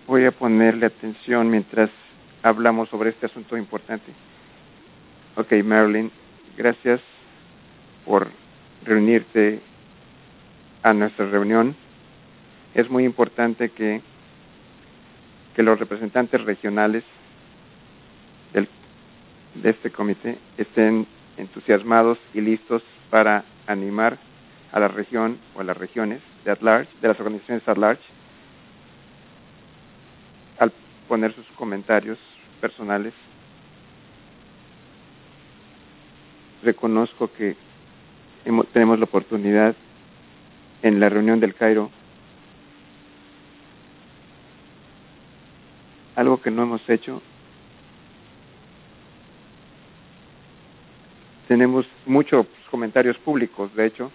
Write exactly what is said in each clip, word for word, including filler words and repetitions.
voy a ponerle atención mientras hablamos sobre este asunto importante. Ok, Marilyn, gracias por reunirte a nuestra reunión. Es muy importante que, que los representantes regionales del, de este comité estén entusiasmados y listos para animar a la región o a las regiones de at large, de las organizaciones at large, al poner sus comentarios personales. Reconozco que hemos, tenemos la oportunidad en la reunión del Cairo, algo que no hemos hecho. Tenemos muchos comentarios públicos, de hecho,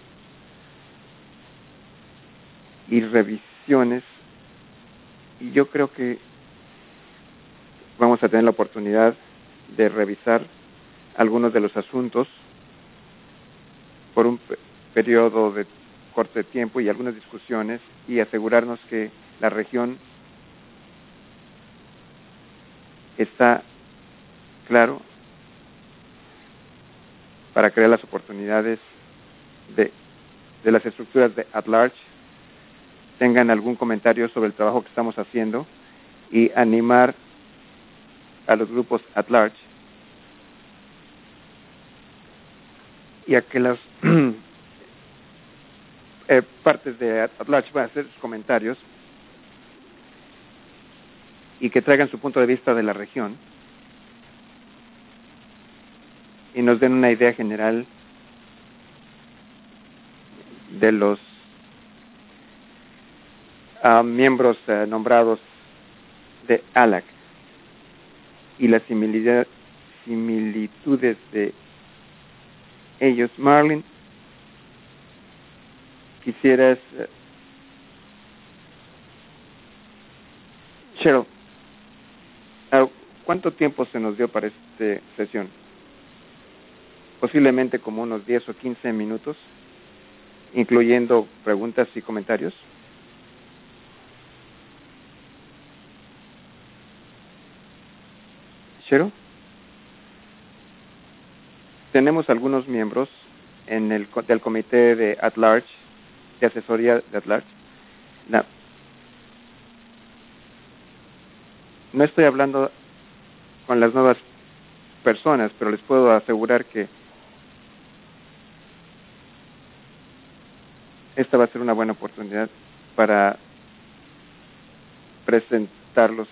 y revisiones, y yo creo que vamos a tener la oportunidad de revisar algunos de los asuntos por un periodo de corto de tiempo y algunas discusiones, y asegurarnos que la región está claro para crear las oportunidades de, de las estructuras de at large, tengan algún comentario sobre el trabajo que estamos haciendo y animar a los grupos at large y a que las eh, partes de at large van a hacer sus comentarios y que traigan su punto de vista de la región y nos den una idea general de los uh, miembros uh, nombrados de A L A C y las similitudes de ellos. Marlene, quisieras... Uh, Cheryl, uh, ¿cuánto tiempo se nos dio para esta sesión? Posiblemente como unos diez o quince minutos, incluyendo preguntas y comentarios. Cheryl, tenemos algunos miembros en el del comité de at large, de asesoría de at large. No, no estoy hablando con las nuevas personas, pero les puedo asegurar que esta va a ser una buena oportunidad para presentarlos.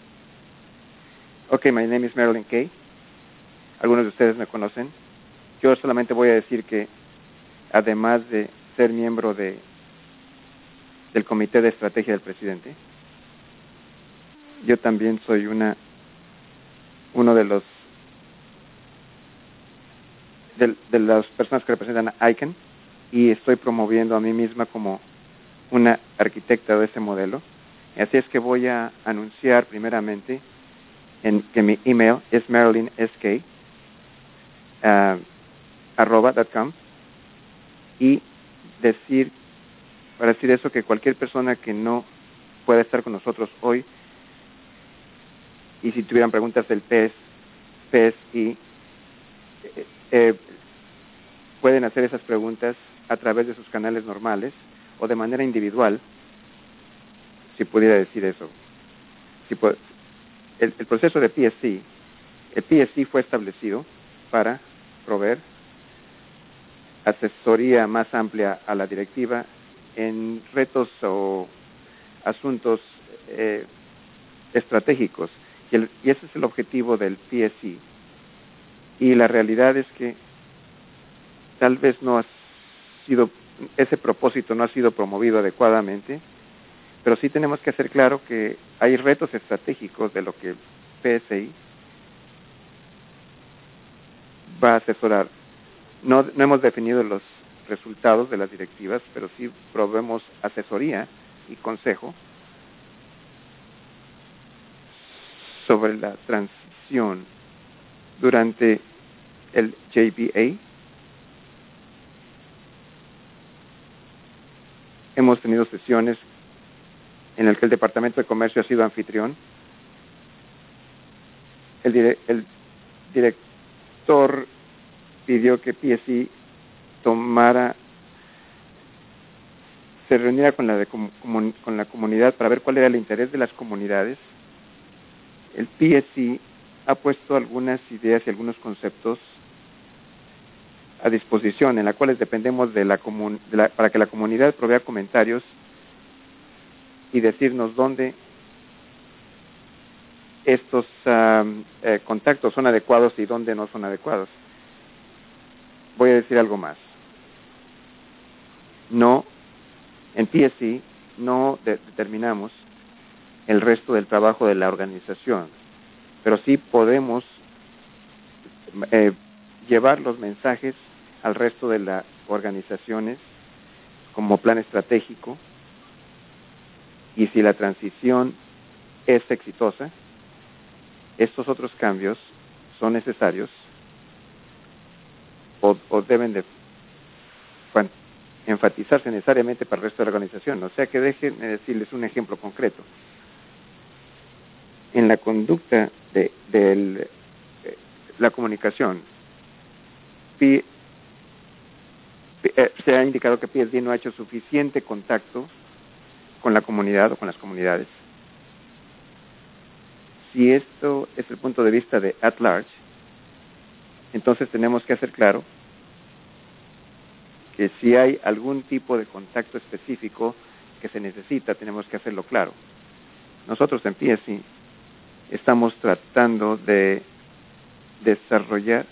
Ok, my name is Marilyn Kay. Algunos de ustedes me conocen. Yo solamente voy a decir que, además de ser miembro de, del Comité de Estrategia del Presidente, yo también soy una uno de los de, de las personas que representan a I C A N, y estoy promoviendo a mí misma como una arquitecta de ese modelo. Así es que voy a anunciar primeramente en que mi email es marilynsk uh, arroba dot com, y decir para decir eso, que cualquier persona que no pueda estar con nosotros hoy, y si tuvieran preguntas del P E S, P E S y eh, eh, pueden hacer esas preguntas a través de sus canales normales o de manera individual, si pudiera decir eso. Si puede, el, el proceso de P S C, el P S C fue establecido para proveer asesoría más amplia a la directiva en retos o asuntos eh, estratégicos, y, el, y ese es el objetivo del P S C. Y la realidad es que tal vez no ha sido, ese propósito no ha sido promovido adecuadamente, pero sí tenemos que hacer claro que hay retos estratégicos de lo que P S I va a asesorar. No, no hemos definido los resultados de las directivas, pero sí proveemos asesoría y consejo sobre la transición durante el J B A. Hemos tenido sesiones en el que el Departamento de Comercio ha sido anfitrión. El, dire el director pidió que P S E tomara, se reuniera con la, de com con la comunidad para ver cuál era el interés de las comunidades. El P S E ha puesto algunas ideas y algunos conceptos a disposición, en las cuales dependemos de la, de la para que la comunidad provea comentarios y decirnos dónde estos um, eh, contactos son adecuados y dónde no son adecuados. Voy a decir algo más. No, en P S E no de determinamos el resto del trabajo de la organización, pero sí podemos eh, llevar los mensajes al resto de las organizaciones como plan estratégico, y si la transición es exitosa, estos otros cambios son necesarios o, o deben de enfatizarse necesariamente para el resto de la organización. O sea que déjenme decirles un ejemplo concreto. En la conducta de, de, de la comunicación, P, P, eh, se ha indicado que P S D no ha hecho suficiente contacto con la comunidad o con las comunidades. Si esto es el punto de vista de at large, entonces tenemos que hacer claro que si hay algún tipo de contacto específico que se necesita, tenemos que hacerlo claro. Nosotros en P S E estamos tratando de desarrollar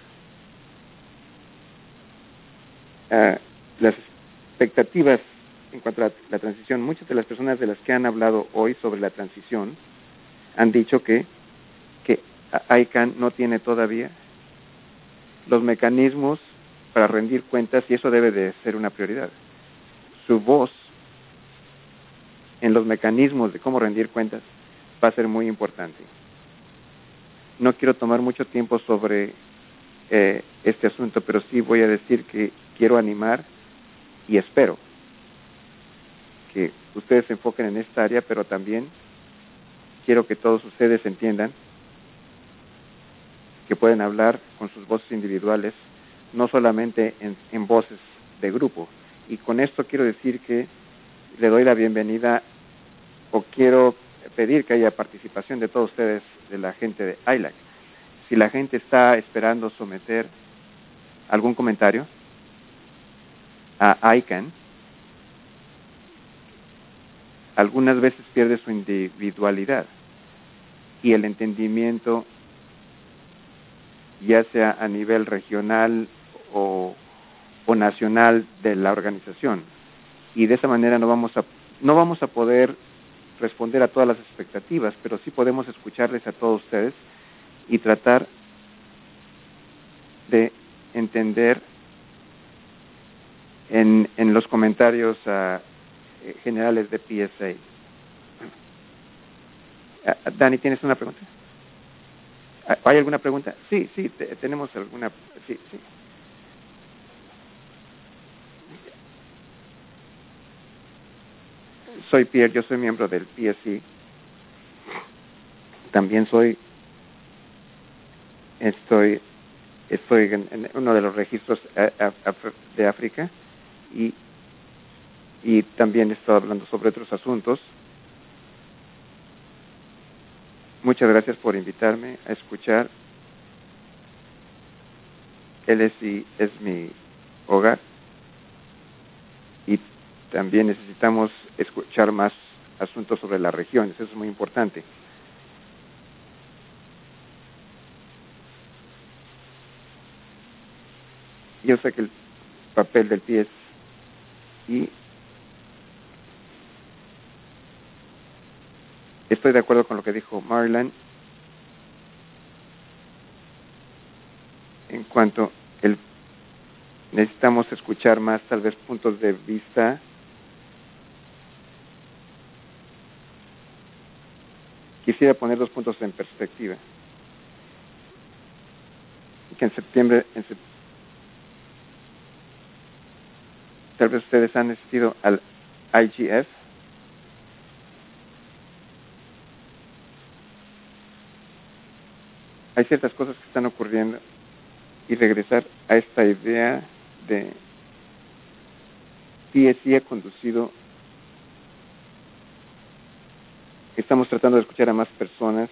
uh, las expectativas en cuanto a la, la transición. Muchas de las personas de las que han hablado hoy sobre la transición han dicho que, que I C A N no tiene todavía los mecanismos para rendir cuentas y eso debe de ser una prioridad. Su voz en los mecanismos de cómo rendir cuentas va a ser muy importante. No quiero tomar mucho tiempo sobre eh, este asunto, pero sí voy a decir que quiero animar y espero que ustedes se enfoquen en esta área, pero también quiero que todos ustedes entiendan que pueden hablar con sus voces individuales, no solamente en, en voces de grupo. Y con esto quiero decir que le doy la bienvenida o quiero pedir que haya participación de todos ustedes, de la gente de I L A C. Si la gente está esperando someter algún comentario a I C A N, algunas veces pierde su individualidad y el entendimiento, ya sea a nivel regional o, o nacional de la organización. Y de esa manera no vamos a no vamos a poder responder a todas las expectativas, pero sí podemos escucharles a todos ustedes y tratar de entender en, en los comentarios uh, generales de P S A. Uh, Dani, ¿tienes una pregunta? ¿Hay alguna pregunta? Sí, sí, te, tenemos alguna. Sí, sí. Soy Pierre, yo soy miembro del P S E. También soy, estoy, estoy en, en uno de los registros de África y, y también estoy hablando sobre otros asuntos. Muchas gracias por invitarme a escuchar. L S I es mi hogar y también necesitamos escuchar más asuntos sobre las regiones, eso es muy importante. Yo sé que el papel del P S E, estoy de acuerdo con lo que dijo Marlon en cuanto el necesitamos escuchar más tal vez puntos de vista quisiera poner dos puntos en perspectiva. Que en septiembre en sep tal vez ustedes han asistido al I G F hay ciertas cosas que están ocurriendo y regresar a esta idea de P S I ha conducido, estamos tratando de escuchar a más personas,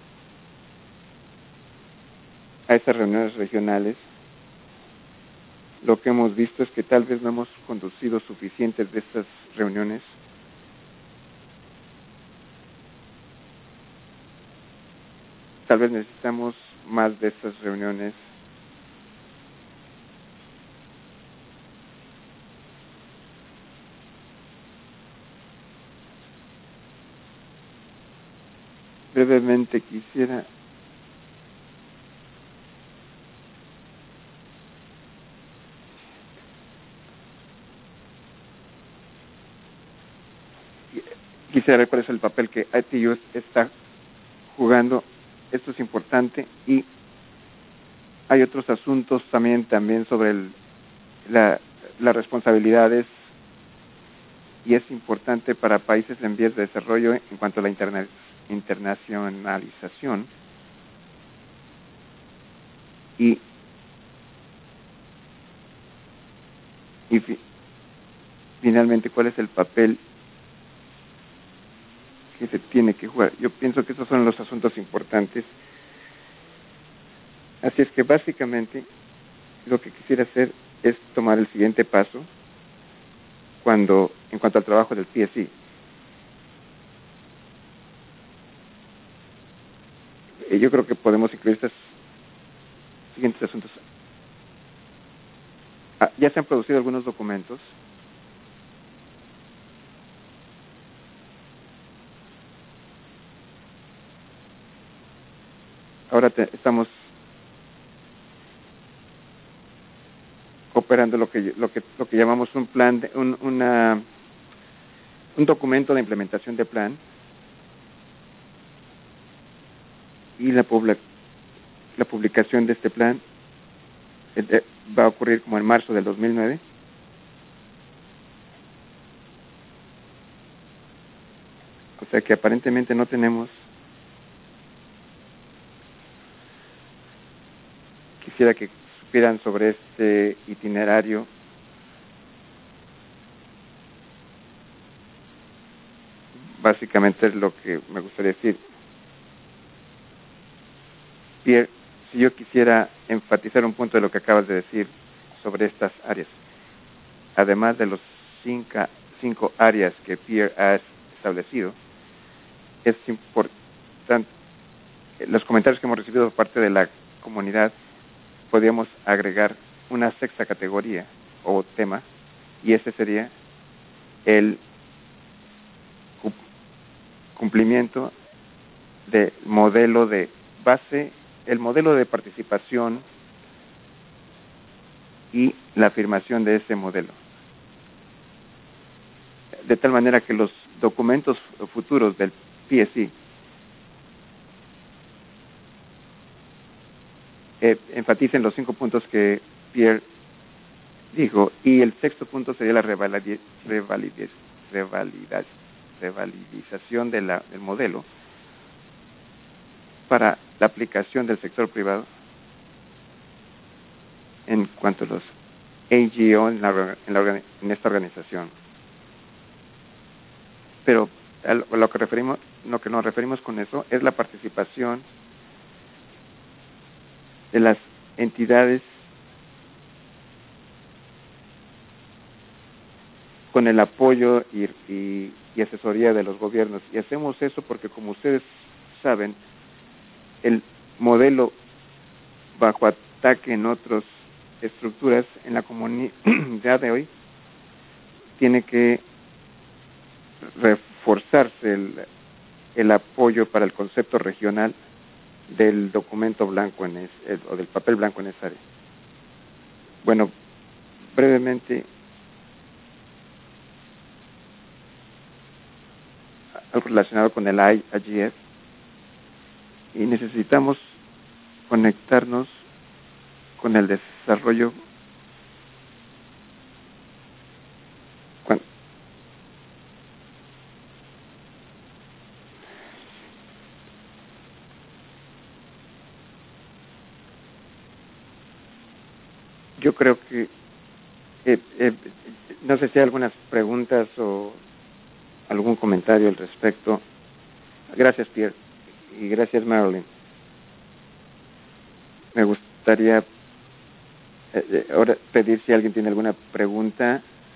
a esas reuniones regionales. Lo que hemos visto es que tal vez no hemos conducido suficientes de estas reuniones. Tal vez necesitamos más de estas reuniones. Brevemente quisiera quisiera ver cuál es el papel que I T U está jugando. Esto es importante, y hay otros asuntos también también sobre el, la, las responsabilidades, y es importante para países en vías de desarrollo en cuanto a la interna, internacionalización y, y fi, finalmente cuál es el papel que se tiene que jugar. Yo pienso que esos son los asuntos importantes. Así es que básicamente lo que quisiera hacer es tomar el siguiente paso cuando, en cuanto al trabajo del P S I. Eh, yo creo que podemos incluir estos siguientes asuntos. Ah, ya se han producido algunos documentos. Ahora te, estamos operando lo que lo que lo que llamamos un plan de, un una un documento de implementación de plan, y la public, la publicación de este plan eh, va a ocurrir como en marzo del dos mil nueve. O sea que aparentemente no tenemos. Quisiera que supieran sobre este itinerario. Básicamente es lo que me gustaría decir. Pierre, si yo quisiera enfatizar un punto de lo que acabas de decir sobre estas áreas, además de los cinco, cinco áreas que Pierre ha establecido, es importante, los comentarios que hemos recibido por parte de la comunidad, podríamos agregar una sexta categoría o tema, y ese sería el cumplimiento del modelo de base, el modelo de participación y la afirmación de ese modelo. De tal manera que los documentos futuros del P S I eh, enfaticen los cinco puntos que Pierre dijo, y el sexto punto sería la revalid, revalid, revalidaz, revalidización de la, del modelo para la aplicación del sector privado en cuanto a los A G O en, la, en, la, en esta organización. Pero a lo, a lo que referimos, lo que nos referimos con eso es la participación de las entidades con el apoyo y, y, y asesoría de los gobiernos. Y hacemos eso porque, como ustedes saben, el modelo bajo ataque en otras estructuras en la comunidad de hoy tiene que reforzarse el, el apoyo para el concepto regional del documento blanco en es, el, o del papel blanco en esa área. Bueno, brevemente, algo relacionado con el I G F, y necesitamos conectarnos con el desarrollo cuando, yo creo que eh, eh, no sé si hay algunas preguntas o algún comentario al respecto. Gracias, Pierre, y gracias, Marilyn. Me gustaría eh, eh, ahora pedir si alguien tiene alguna pregunta.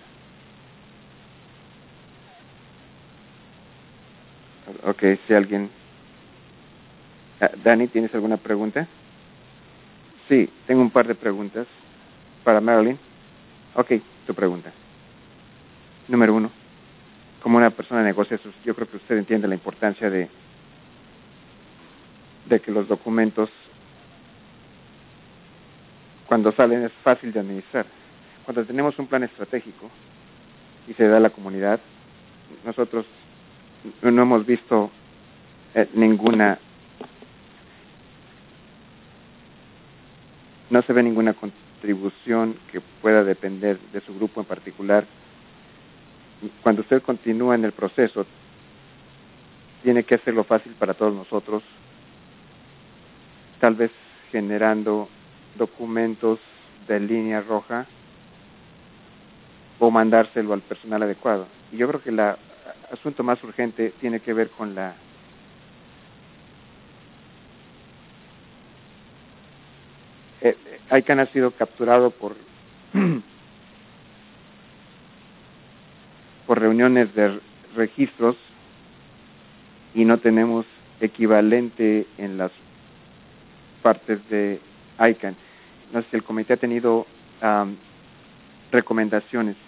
Ok, si alguien... Ah, Dani, ¿tienes alguna pregunta? Sí, tengo un par de preguntas para Marilyn. Ok, tu pregunta. Número uno. Como una persona de negocios, yo creo que usted entiende la importancia de, de que los documentos, cuando salen, es fácil de administrar. Cuando tenemos un plan estratégico y se da a la comunidad, nosotros no hemos visto eh, ninguna, no se ve ninguna contribución que pueda depender de su grupo en particular. Cuando usted continúa en el proceso, tiene que hacerlo fácil para todos nosotros, tal vez generando documentos de línea roja o mandárselo al personal adecuado. Y yo creo que el asunto más urgente tiene que ver con la eh, ICANN ha sido capturado por por reuniones de registros y no tenemos equivalente en las partes de ICANN. No sé si el comité ha tenido um, recomendaciones.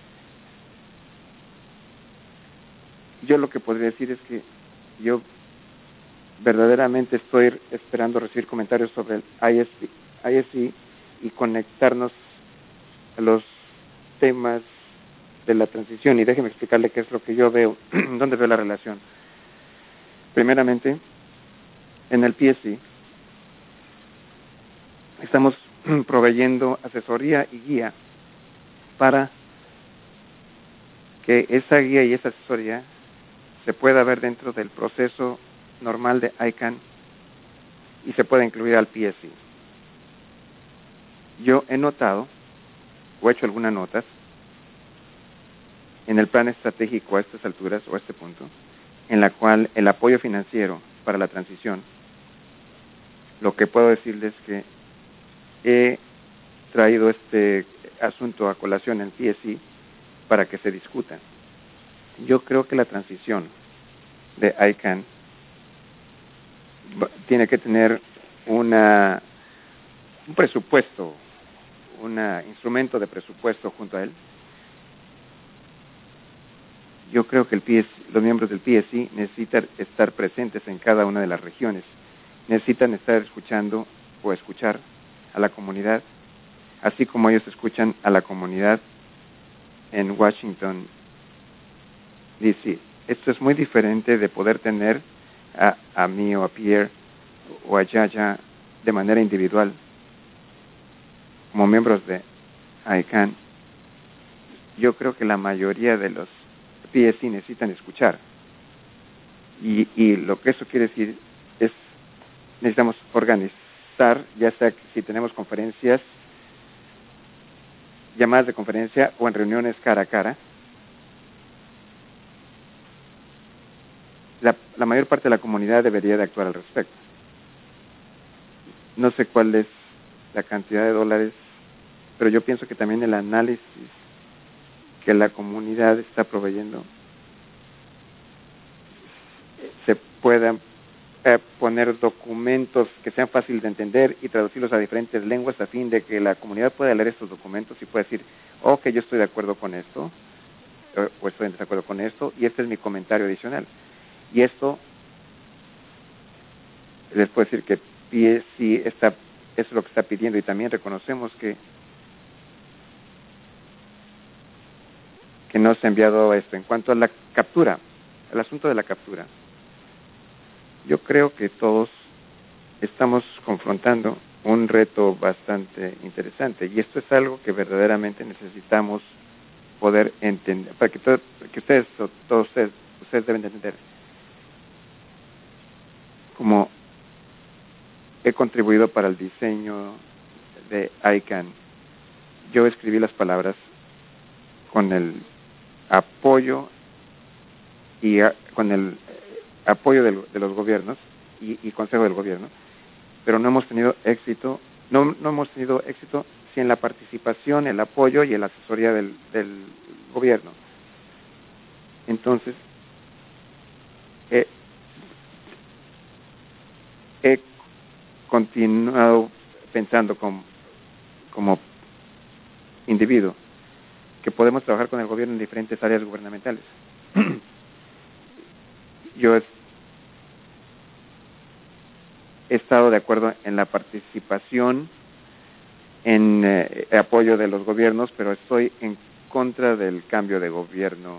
Yo lo que podría decir es que yo verdaderamente estoy esperando recibir comentarios sobre el I S I y conectarnos a los temas de la transición. Y déjeme explicarle qué es lo que yo veo, dónde veo la relación. Primeramente, en el P S C estamos proveyendo asesoría y guía para que esa guía y esa asesoría se pueda ver dentro del proceso normal de ICANN y se pueda incluir al P S C. Yo he notado, o he hecho algunas notas, en el plan estratégico a estas alturas o a este punto, en la cual el apoyo financiero para la transición, lo que puedo decirles es que he traído este asunto a colación en P S C para que se discuta. Yo creo que la transición de ICANN tiene que tener una, un presupuesto, un instrumento de presupuesto junto a él. Yo creo que el P S, los miembros del P S C necesitan estar presentes en cada una de las regiones, necesitan estar escuchando o escuchar a la comunidad, así como ellos escuchan a la comunidad en Washington, D C Esto es muy diferente de poder tener a, a mí o a Pierre o a Yaya de manera individual como miembros de ICANN. Yo creo que la mayoría de los P S C necesitan escuchar. Y, y lo que eso quiere decir es, necesitamos organizar, ya sea que si tenemos conferencias, llamadas de conferencia o en reuniones cara a cara. La, la mayor parte de la comunidad debería de actuar al respecto. No sé cuál es la cantidad de dólares, pero yo pienso que también el análisis que la comunidad está proveyendo se puedan eh, poner documentos que sean fáciles de entender y traducirlos a diferentes lenguas a fin de que la comunidad pueda leer estos documentos y pueda decir, ok, yo estoy de acuerdo con esto, o, o estoy en desacuerdo con esto, y este es mi comentario adicional. Y esto, les puedo decir que P S C está, eso es lo que está pidiendo, y también reconocemos que que no se ha enviado esto. En cuanto a la captura, el asunto de la captura, yo creo que todos estamos confrontando un reto bastante interesante, y esto es algo que verdaderamente necesitamos poder entender, para que, todo, que ustedes, todos ustedes, ustedes deben de entender. Como he contribuido para el diseño de ICANN, yo escribí las palabras con el apoyo y a, con el apoyo del, de los gobiernos y, y consejo del gobierno, pero no hemos tenido éxito, no, no hemos tenido éxito sin la participación, el apoyo y la asesoría del, del gobierno. Entonces, eh, he continuado pensando como, como individuo que podemos trabajar con el gobierno en diferentes áreas gubernamentales. Yo he, he estado de acuerdo en la participación, en eh, apoyo de los gobiernos, pero estoy en contra del cambio de gobierno.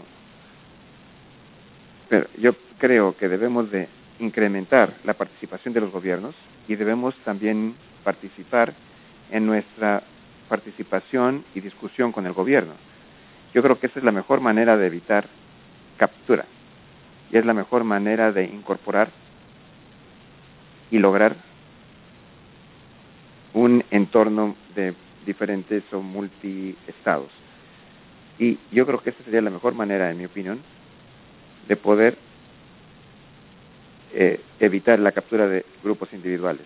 Pero yo creo que debemos de incrementar la participación de los gobiernos y debemos también participar en nuestra participación y discusión con el gobierno. Yo creo que esa es la mejor manera de evitar captura y es la mejor manera de incorporar y lograr un entorno de diferentes o multiestados. Y yo creo que esa sería la mejor manera, en mi opinión, de poder eh, evitar la captura de grupos individuales.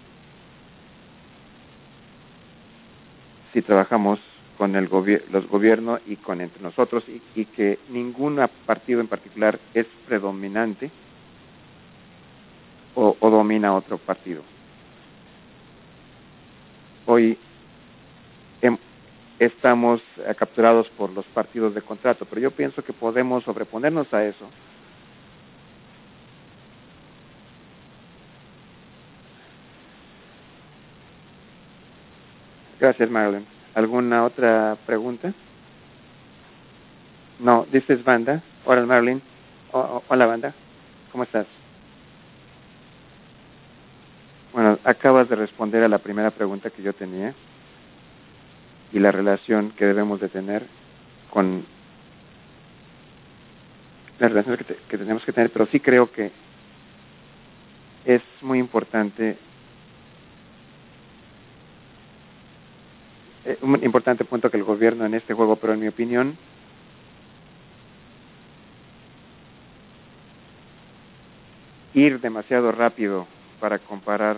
Si trabajamos con el gobi- los gobiernos y con entre nosotros y, y que ningún partido en particular es predominante o, o domina otro partido. Hoy em, estamos eh, capturados por los partidos de contrato, pero yo pienso que podemos sobreponernos a eso Gracias, Marilyn. ¿Alguna otra pregunta? No, this is Vanda. Hola, Marilyn. O, hola, Vanda. ¿Cómo estás? Bueno, acabas de responder a la primera pregunta que yo tenía y la relación que debemos de tener con la relación que, te, que tenemos que tener, pero sí creo que es muy importante eh, un importante punto que el gobierno en este juego, pero en mi opinión ir demasiado rápido para comparar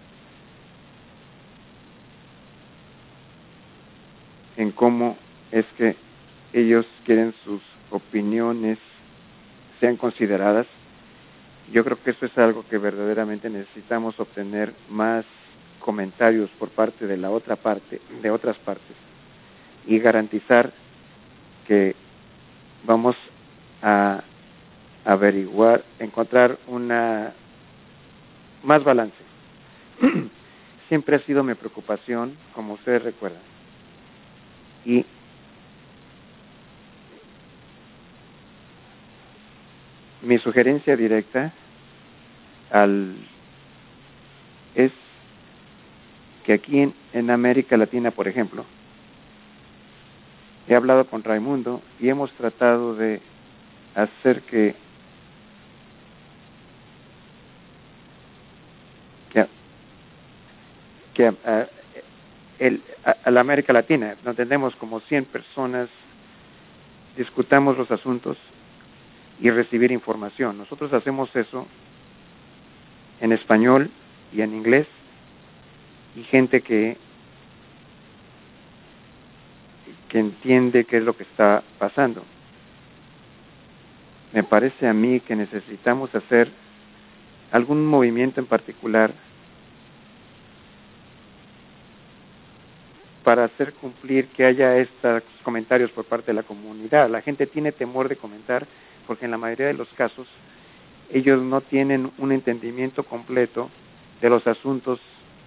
en cómo es que ellos quieren sus opiniones sean consideradas. Yo creo que eso es algo que verdaderamente necesitamos obtener más comentarios por parte de la otra parte, de otras partes, y garantizar que vamos a averiguar, encontrar una más balance. Siempre ha sido mi preocupación, como ustedes recuerdan, y mi sugerencia directa al es que aquí en, en América Latina, por ejemplo, he hablado con Raimundo y hemos tratado de hacer que, que, que a, el, a, a la América Latina, donde tenemos como cien personas, discutamos los asuntos y recibir información. Nosotros hacemos eso en español y en inglés, y gente que que entiende qué es lo que está pasando. Me parece a mí que necesitamos hacer algún movimiento en particular para hacer cumplir que haya estos comentarios por parte de la comunidad. La gente tiene temor de comentar porque en la mayoría de los casos ellos no tienen un entendimiento completo de los asuntos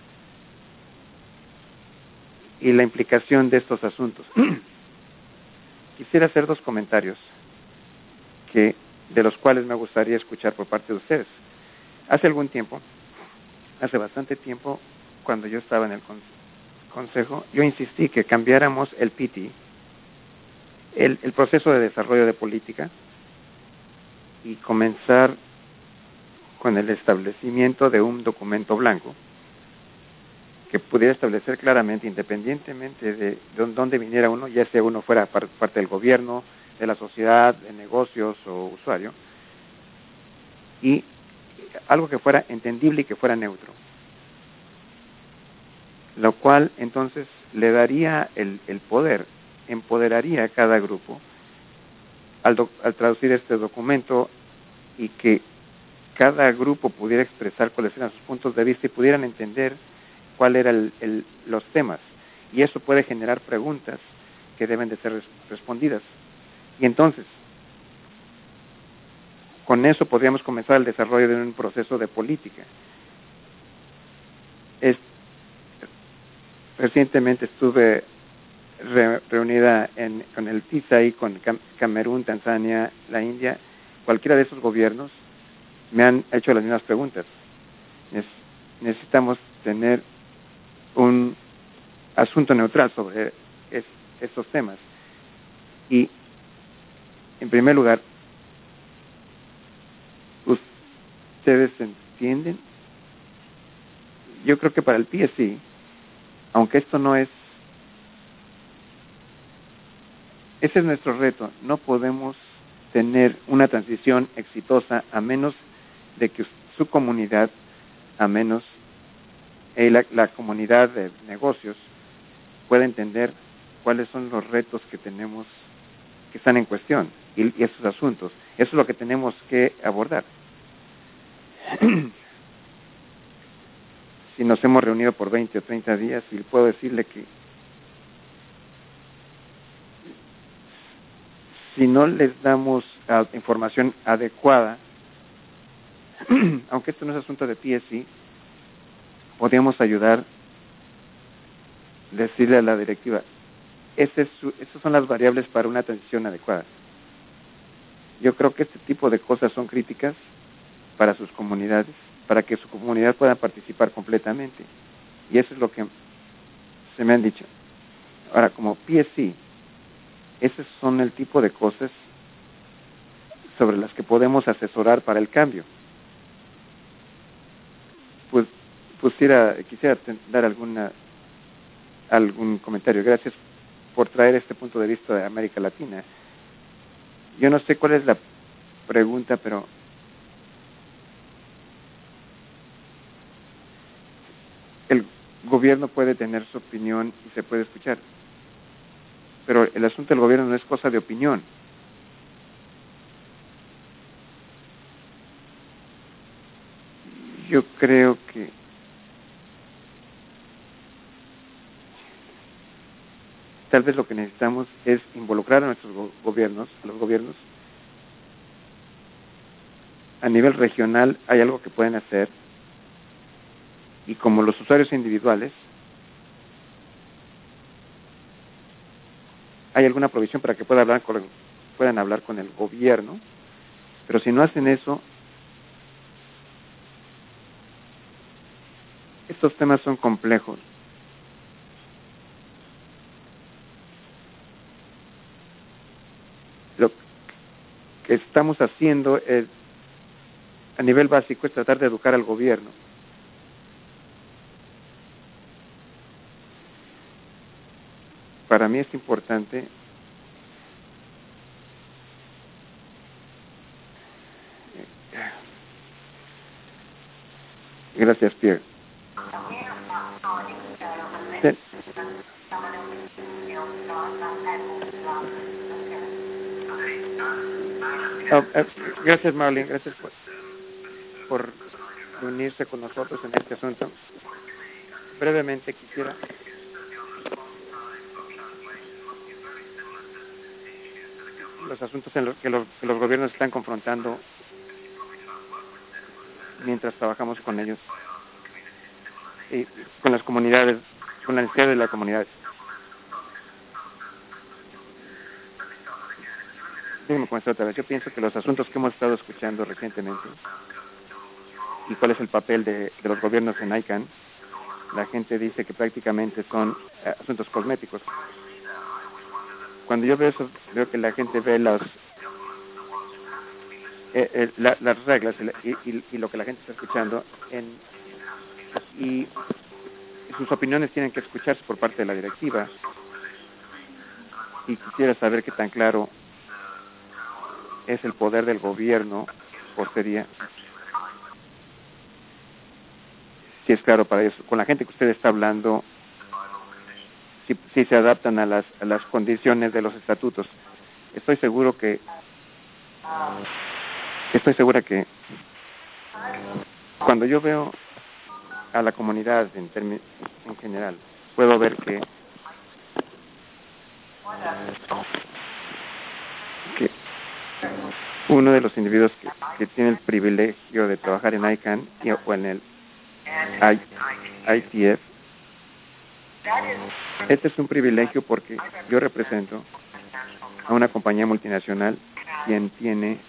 y la implicación de estos asuntos. Quisiera hacer dos comentarios que de los cuales me gustaría escuchar por parte de ustedes. Hace algún tiempo, hace bastante tiempo, cuando yo estaba en el consejo, yo insistí que cambiáramos el P T, el, el proceso de desarrollo de política, y comenzar con el establecimiento de un documento blanco que pudiera establecer claramente, independientemente de, de dónde viniera uno, ya sea uno fuera par, parte del gobierno, de la sociedad, de negocios o usuario, y algo que fuera entendible y que fuera neutro, lo cual entonces le daría el, el poder, empoderaría a cada grupo al, do, al traducir este documento y que cada grupo pudiera expresar cuáles eran sus puntos de vista y pudieran entender cuál eran los temas. Y eso puede generar preguntas que deben de ser res, respondidas. Y entonces, con eso podríamos comenzar el desarrollo de un proceso de política. Es, recientemente estuve re, reunida en, con el T I S A I, con Cam, Camerún, Tanzania, la India. Cualquiera de esos gobiernos me han hecho las mismas preguntas. Es, necesitamos tener un asunto neutral sobre es, estos temas. Y, en primer lugar, ¿ustedes entienden? Yo creo que para el P S C, aunque esto no es, ese es nuestro reto, no podemos tener una transición exitosa a menos de que su comunidad, a menos eh, la, la comunidad de negocios pueda entender cuáles son los retos que tenemos, que están en cuestión, y, y esos asuntos. Eso es lo que tenemos que abordar. Si nos hemos reunido por veinte o treinta días, y puedo decirle que si no les damos uh, información adecuada, aunque esto no es asunto de P S C, podríamos ayudar, decirle a la directiva, ese es su, esas son las variables para una transición adecuada. Yo creo que este tipo de cosas son críticas para sus comunidades, para que su comunidad pueda participar completamente. Y eso es lo que se me han dicho. Ahora, como P S C, esos son el tipo de cosas sobre las que podemos asesorar para el cambio. Pues pusiera, quisiera dar alguna algún comentario. Gracias por traer este punto de vista de América Latina. Yo no sé cuál es la pregunta, pero el gobierno puede tener su opinión y se puede escuchar. Pero el asunto del gobierno no es cosa de opinión. Yo creo que tal vez lo que necesitamos es involucrar a nuestros go gobiernos, a los gobiernos. A nivel regional hay algo que pueden hacer, y como los usuarios individuales, hay alguna provisión para que puedan hablar con, puedan hablar con el gobierno, pero si no hacen eso, estos temas son complejos. Lo que estamos haciendo es, a nivel básico, es tratar de educar al gobierno. Para mí es importante gracias, Pierre. Sí. Oh, uh, gracias, Marlene, gracias por, por unirse con nosotros en este asunto. Brevemente quisiera los asuntos en los que, los que los gobiernos están confrontando mientras trabajamos con ellos y con las comunidades, con la necesidad de las comunidades. Déjeme comenzar otra vez. Yo pienso que los asuntos que hemos estado escuchando recientemente y cuál es el papel de, de los gobiernos en I C A N, la gente dice que prácticamente son eh, asuntos cosméticos. Cuando yo veo eso, veo que la gente ve los, eh, eh, la, las reglas y, y, y lo que la gente está escuchando en, y sus opiniones tienen que escucharse por parte de la directiva, y quisiera saber qué tan claro es el poder del gobierno, o sería, si es claro para eso, con la gente que usted está hablando, si, si se adaptan a las, a las condiciones de los estatutos. Estoy seguro que, estoy segura que cuando yo veo a la comunidad en, termi- en general, puedo ver que, que uno de los individuos que, que tiene el privilegio de trabajar en ICANN y, o en el I T F, este es un privilegio porque yo represento a una compañía multinacional quien tiene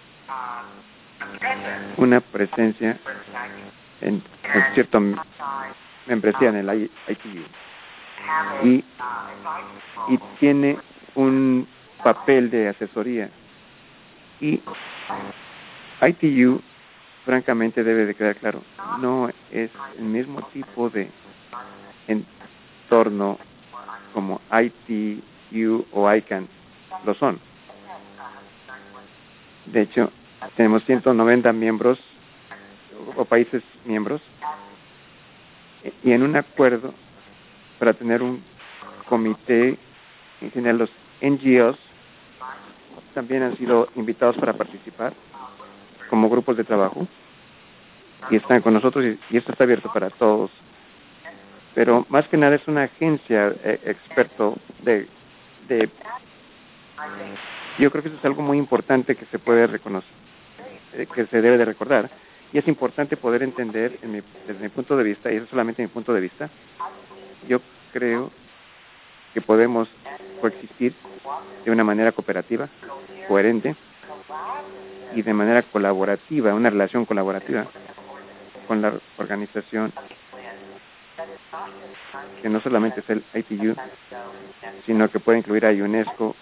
una presencia en, en cierta membresía en el I T U y, y tiene un papel de asesoría, y I T U francamente debe de quedar claro, no es el mismo tipo de entorno como I T U o ICANN lo son. De hecho, tenemos ciento noventa miembros o países miembros, y en un acuerdo para tener un comité, en general los N G Os también han sido invitados para participar como grupos de trabajo y están con nosotros, y, y esto está abierto para todos. Pero más que nada es una agencia eh, experto de, de yo creo que eso es algo muy importante que se puede reconocer, eh, que se debe de recordar, y es importante poder entender en mi, desde mi punto de vista, y eso es solamente mi punto de vista. Yo creo que podemos coexistir de una manera cooperativa, coherente y de manera colaborativa, una relación colaborativa con la organización que no solamente es el I T U, sino que puede incluir a UNESCO,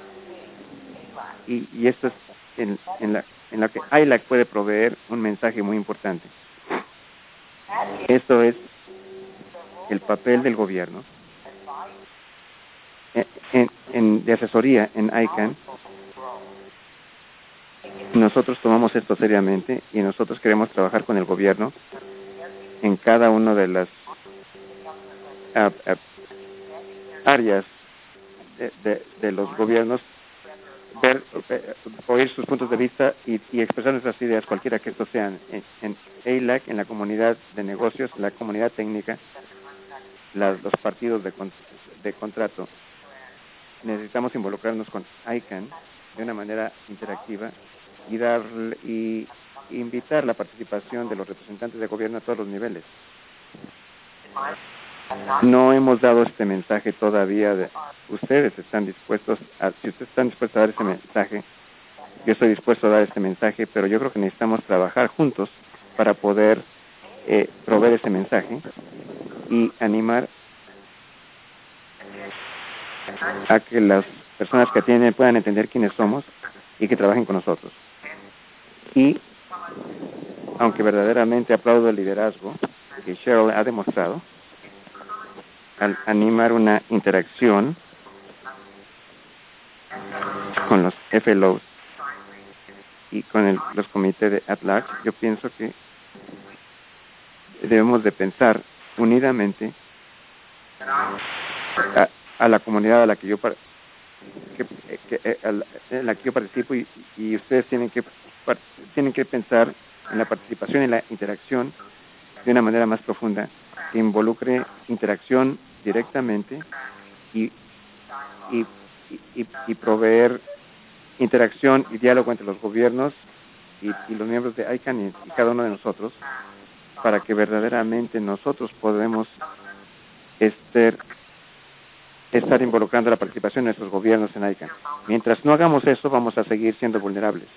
y, y esto es en, en, la, en la que I L A C puede proveer un mensaje muy importante. Esto es el papel del gobierno en, en, en, de asesoría en ICANN. Nosotros tomamos esto seriamente y nosotros queremos trabajar con el gobierno en cada una de las uh, uh, áreas de, de, de los gobiernos, ver, uh, oír sus puntos de vista y, y expresar nuestras ideas, cualquiera que estos sean, en, en I L A C, en la comunidad de negocios, la comunidad técnica, la, los partidos de, con, de contrato. Necesitamos involucrarnos con ICANN de una manera interactiva y darle y invitar la participación de los representantes de gobierno a todos los niveles. No hemos dado este mensaje todavía. De, ustedes están dispuestos a, si ustedes están dispuestos a dar este mensaje, yo estoy dispuesto a dar este mensaje, pero yo creo que necesitamos trabajar juntos para poder eh, proveer ese mensaje y animar a que las personas que atienden puedan entender quiénes somos y que trabajen con nosotros. Y, aunque verdaderamente aplaudo el liderazgo que Cheryl ha demostrado al animar una interacción con los F L Os y con el, los comités de at large, yo pienso que debemos de pensar unidamente a, a la comunidad a la que yo par, que, que, a la, en la que yo participo, y, y ustedes tienen que par, tienen que pensar en la participación y la interacción de una manera más profunda, que involucre interacción directamente y, y, y, y proveer interacción y diálogo entre los gobiernos y, y los miembros de ICANN y, y cada uno de nosotros, para que verdaderamente nosotros podamos estar, estar involucrando la participación de nuestros gobiernos en ICANN. Mientras no hagamos eso, vamos a seguir siendo vulnerables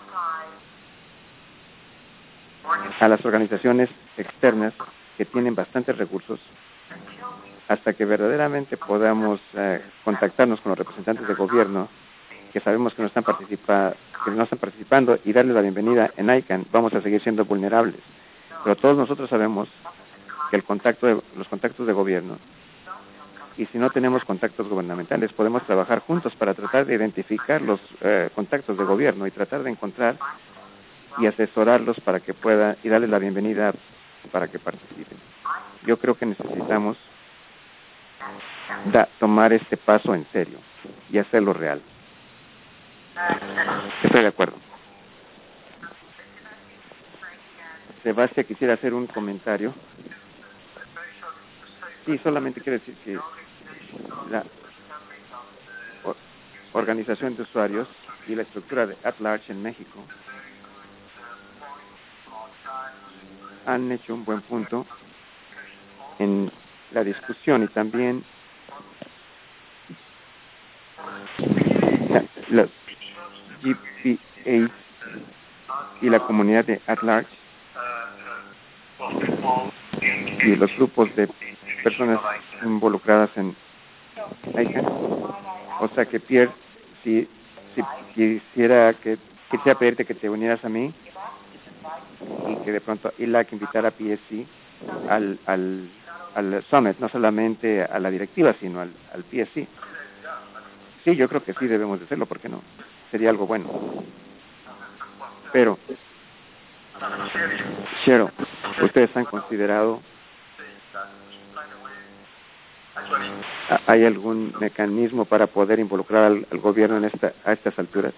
a las organizaciones externas que tienen bastantes recursos, hasta que verdaderamente podamos eh, contactarnos con los representantes del gobierno que sabemos que no están participa, que no están participando, y darles la bienvenida en ICANN. Vamos a seguir siendo vulnerables. Pero todos nosotros sabemos que el contacto de, los contactos de gobierno, y si no tenemos contactos gubernamentales, podemos trabajar juntos para tratar de identificar los eh, contactos de gobierno y tratar de encontrar y asesorarlos para que puedan, y darles la bienvenida para que participen. Yo creo que necesitamos da, tomar este paso en serio y hacerlo real. Estoy de acuerdo. Sebastián quisiera hacer un comentario. Sí, solamente quiero decir que la or, organización de usuarios y la estructura de At-Large en México han hecho un buen punto en la discusión, y también la, los G P As y la comunidad de At-Large y los grupos de personas involucradas en ICANN. O sea que Pierre, si, si quisiera que quisiera pedirte que te unieras a mí y que de pronto I L A C invitara a P S C al, al, al Summit, no solamente a la directiva, sino al, al P S C. Sí, yo creo que sí debemos de hacerlo, ¿por qué no? Sería algo bueno. Pero, Cheryl, ¿ustedes han considerado, hay algún mecanismo para poder involucrar al, al gobierno en esta, a estas alturas?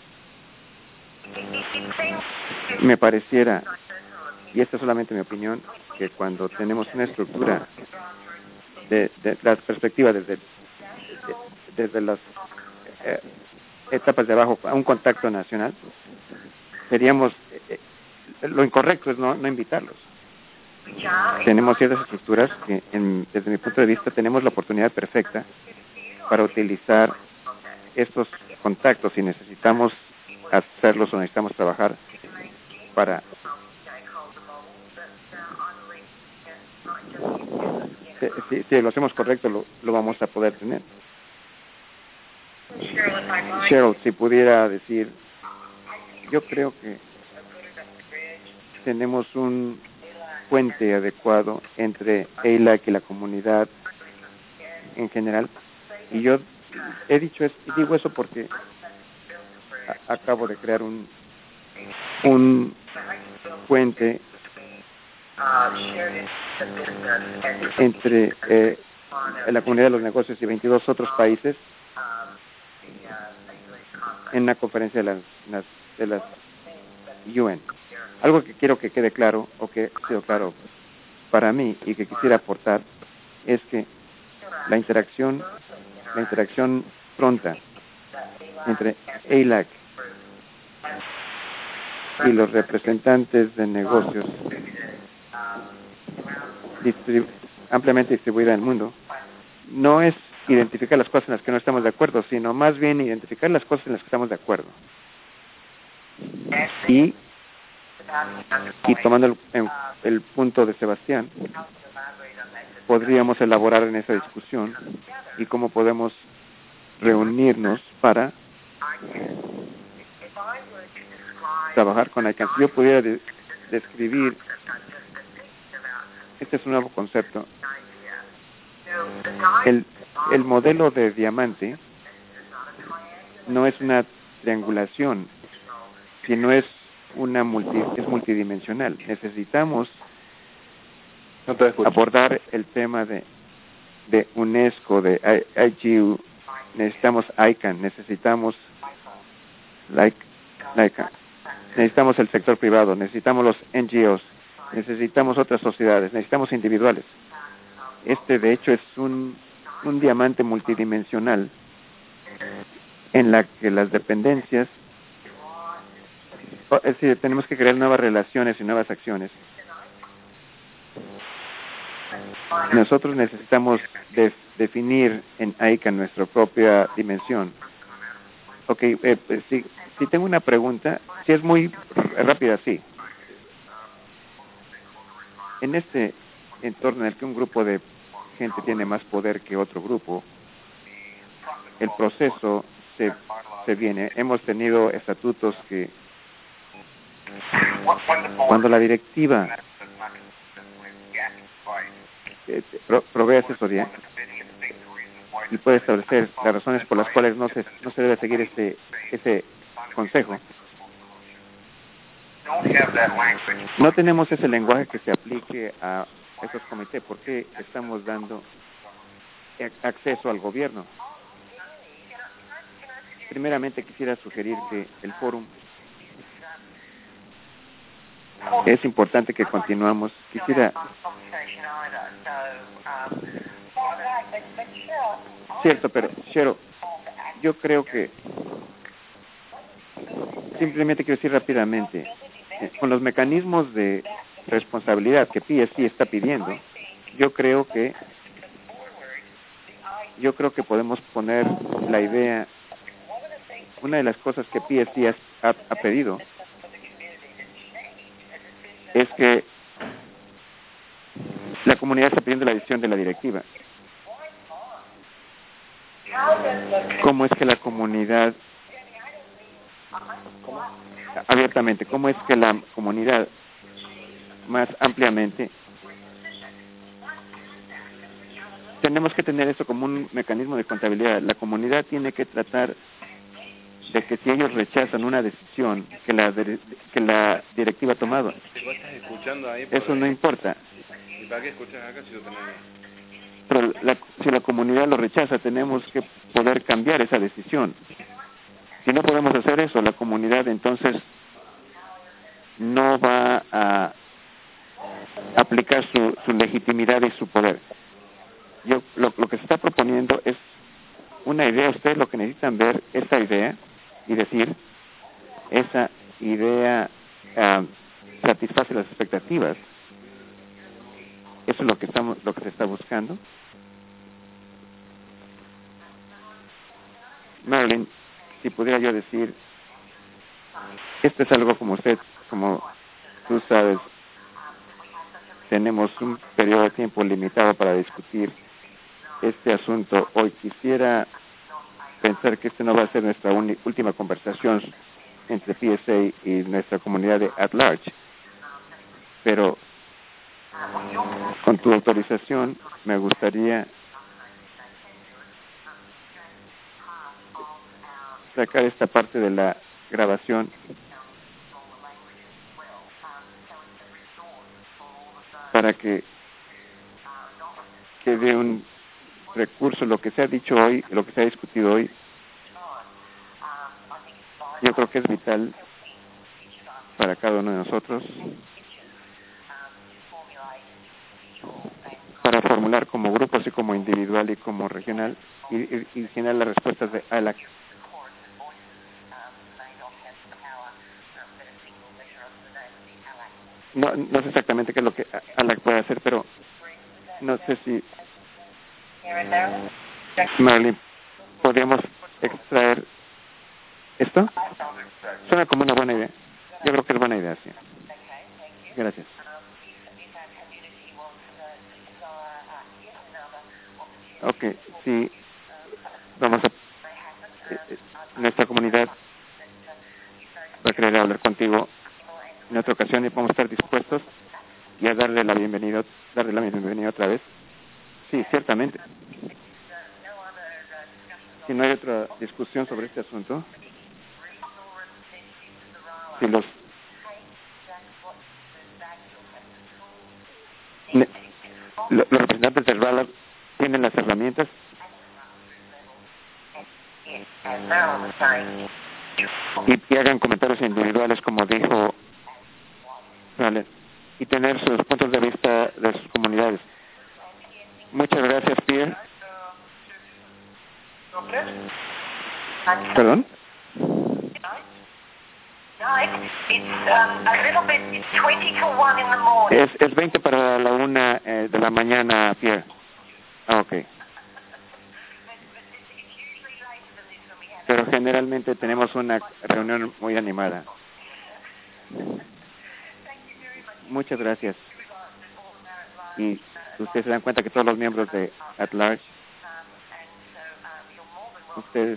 Me pareciera, y esta es solamente mi opinión, que cuando tenemos una estructura de, de las perspectivas desde, de, desde las eh, etapas de abajo a un contacto nacional, seríamos, eh, lo incorrecto es no, no invitarlos. Tenemos ciertas estructuras que, en, desde mi punto de vista, tenemos la oportunidad perfecta para utilizar estos contactos, si necesitamos hacerlos o necesitamos trabajar para si, si lo hacemos correcto lo, lo vamos a poder tener. Cheryl, si pudiera decir, yo creo que tenemos un puente adecuado entre A I L A C y la comunidad en general, y yo he dicho es, digo eso porque a, acabo de crear un un puente entre eh, la comunidad de los negocios y veintidós otros países en una conferencia de las, las de las U N. Algo que quiero que quede claro, o que ha sido claro para mí y que quisiera aportar, es que la interacción la interacción pronta entre A I L A C y los representantes de negocios distribu ampliamente distribuida en el mundo no es identificar las cosas en las que no estamos de acuerdo, sino más bien identificar las cosas en las que estamos de acuerdo. Y, y tomando el, el, el punto de Sebastián, podríamos elaborar en esa discusión y cómo podemos reunirnos para trabajar con ICANN. Si yo pudiera de, describir, este es un nuevo concepto, el, el modelo de diamante no es una triangulación, sino es una multi, es multidimensional. Necesitamos no abordar el tema de, de UNESCO, de I G U, necesitamos ICANN, necesitamos like, like, necesitamos el sector privado, necesitamos los N G Os, necesitamos otras sociedades, necesitamos individuales. Este, de hecho, es un, un diamante multidimensional en la que las dependencias, es decir, tenemos que crear nuevas relaciones y nuevas acciones. Nosotros necesitamos de, definir en ICANN nuestra propia dimensión. Ok, eh, pues, si, si tengo una pregunta, si es muy rápida, sí. En este entorno en el que un grupo de gente tiene más poder que otro grupo, el proceso se, se viene. Hemos tenido estatutos que, cuando la directiva eh, pro, provee asesoría y puede establecer las razones por las cuales no se no se debe seguir ese ese consejo. No tenemos ese lenguaje que se aplique a estos comités. ¿Por qué estamos dando acceso al gobierno? Primeramente quisiera sugerir que el fórum es importante que continuamos. Quisiera cierto, pero Cheryl, yo creo que simplemente quiero decir rápidamente, eh, con los mecanismos de responsabilidad que P S C está pidiendo, yo creo que yo creo que podemos poner la idea. Una de las cosas que P S C ha, ha pedido es que la comunidad está pidiendo la decisión de la directiva. ¿Cómo es que la comunidad, abiertamente, cómo es que la comunidad más ampliamente, tenemos que tener eso como un mecanismo de contabilidad? La comunidad tiene que tratar de que si ellos rechazan una decisión que la que la directiva ha tomado, eso no importa. ¿Y para qué escuchas acá si lo tenemos? Pero la, si la comunidad lo rechaza, tenemos que poder cambiar esa decisión. Si no podemos hacer eso, la comunidad entonces no va a aplicar su, su legitimidad y su poder. Yo lo, lo que se está proponiendo es una idea. Ustedes lo que necesitan ver esa idea y decir, esa idea uh, satisface las expectativas. Eso es lo que estamos, lo que se está buscando. Marilyn, si pudiera yo decir, esto es algo como usted, como tú sabes, tenemos un periodo de tiempo limitado para discutir este asunto. Hoy quisiera pensar que este no va a ser nuestra última conversación entre P S A y nuestra comunidad de at large, pero con tu autorización me gustaría sacar esta parte de la grabación para que quede un recurso. Lo que se ha dicho hoy, lo que se ha discutido hoy, yo creo que es vital para cada uno de nosotros para formular como grupo, así como individual y como regional, y, y, y generar las respuestas de A L A C. No, no sé exactamente qué es lo que A L A C puede hacer, pero no sé si, Marilyn, podríamos extraer esto. Suena como una buena idea. Yo creo que es buena idea, sí. Gracias. Ok, sí, vamos a... Eh, eh, nuestra comunidad va a querer hablar contigo en otra ocasión y vamos a estar dispuestos y a darle la bienvenida, darle la bienvenida otra vez. Sí, ciertamente. Si no hay otra discusión sobre este asunto, si los ne, lo, los representantes del R A L A tienen las herramientas y, y hagan comentarios individuales, como dijo, vale, y tener sus puntos de vista de sus comunidades. Muchas gracias, Pierre. ¿Perdón? Es, es veinte para la una eh, de la mañana, Pierre. Ah, ok. Pero generalmente tenemos una reunión muy animada. Muchas gracias. Y ustedes se dan cuenta que todos los miembros de At Large, ustedes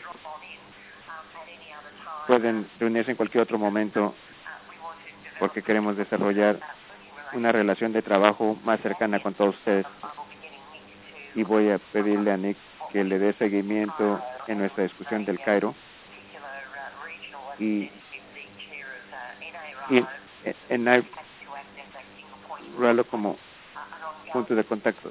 pueden reunirse en cualquier otro momento porque queremos desarrollar una relación de trabajo más cercana con todos ustedes. Y voy a pedirle a Nick que le dé seguimiento en nuestra discusión del Cairo. Y, y en I Ralo como punto de contacto.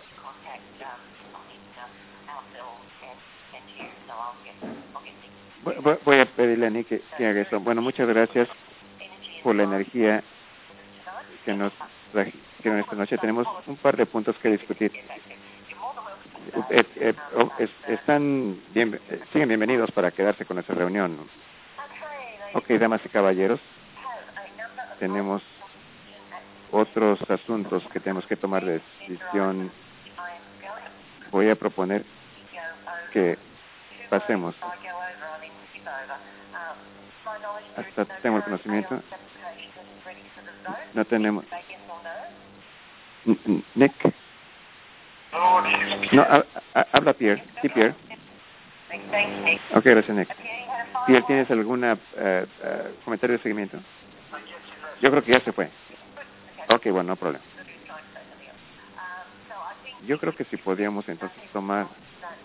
Voy, voy a pedirle a Nick que, que haga eso. Bueno, muchas gracias por la energía que nos trajeron esta noche. Tenemos un par de puntos que discutir. Eh, eh, oh, es, están bien, eh, siguen bienvenidos para quedarse con nuestra reunión. Ok, damas y caballeros, tenemos otros asuntos que tenemos que tomar de decisión. Voy a proponer que pasemos. Hasta tengo el conocimiento. No tenemos. Nick. No, ha, ha, habla Pierre. Sí, Pierre. Ok, gracias, Nick. Pierre, ¿tienes algún uh, uh, comentario de seguimiento? Yo creo que ya se fue. Ok, bueno, no problema. Yo creo que si podíamos entonces tomar